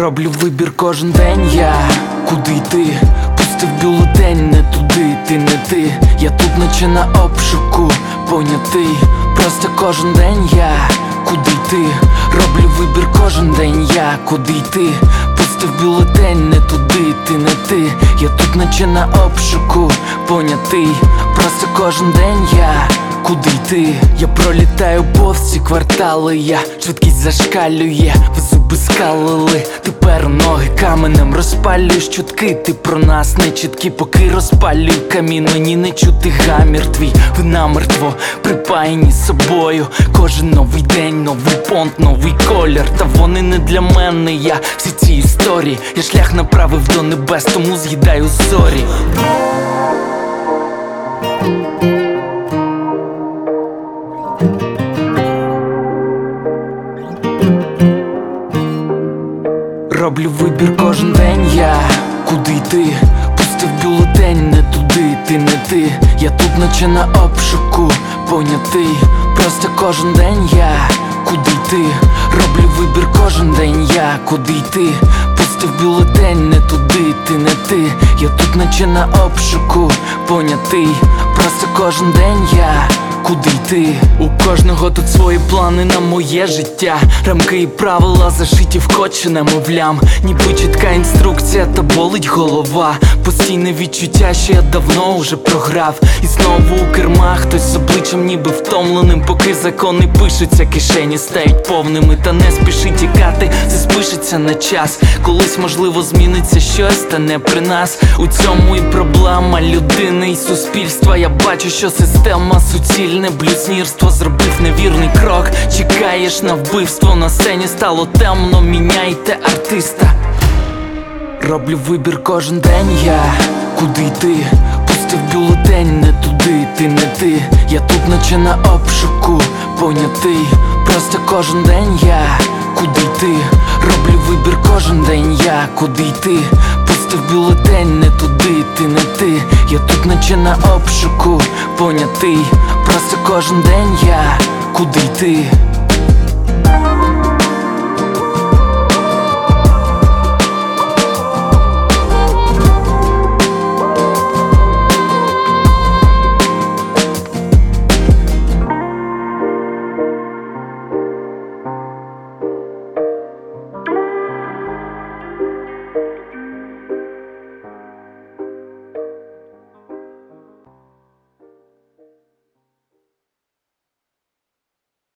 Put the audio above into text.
Роблю вибір кожен день я. Куди йти? Пустив бюлетень не туди, ти не ти. Я тут наче на обшуку, понятий. Просто кожен день я. Куди йти? Роблю вибір кожен день я. Куди йти? Пустив бюлетень не туди, ти не ти. Я тут наче на обшуку, понятий. Просто кожен день я. Куди йти? Я пролітаю повз ці квартали, я швидкість зашкалює, в зуби скалили. Тепер ноги каменем розпалюєш чутки. Ти про нас не чіткі, поки розпалюй камін. Мені не чути гамір твій, ви намертво припаяні з собою. Кожен новий день, новий понт, новий колір. Та вони не для мене, я всі ці історії. Я шлях направив до небес, тому з'їдаю зорі. Роблю вибір кожен день я. Куди йти? Пустив бюлетень не туди, ти не ти. Я тут наче на обшуку, понятий. Просто кожен день я. Куди йти? Роблю вибір кожен день я. Куди йти? Пустив бюлетень не туди, ти не ти. Я тут наче на обшуку, понятий. Просто кожен день я. Куди йти? У кожного тут свої плани на моє життя. Рамки і правила зашиті в код, що немовлям. Ніби чітка інструкція, та болить голова. Постійне відчуття, що я давно уже програв. І знову у кермах хтось з обличчям ніби втомленим. Поки закони пишуться, кишені стають повними. Та не спіши тікати, це спишеться на час. Колись можливо зміниться щось, та не при нас. У цьому і проблема людини і суспільства. Я бачу, що система суцільна. Блюзнірство зробив невірний крок. Чекаєш на вбивство, на сцені стало темно. Міняйте артиста. Роблю вибір кожен день я. Куди йти? Пустив бюлетень не туди, ти не ти. Я тут наче на обшуку, понятий. Просто кожен день я. Куди йти? Роблю вибір кожен день я. Куди йти? Пустив бюлетень не туди, ти не ти. Я тут наче на обшуку, понятий. Просто кожен день я. Куди йти?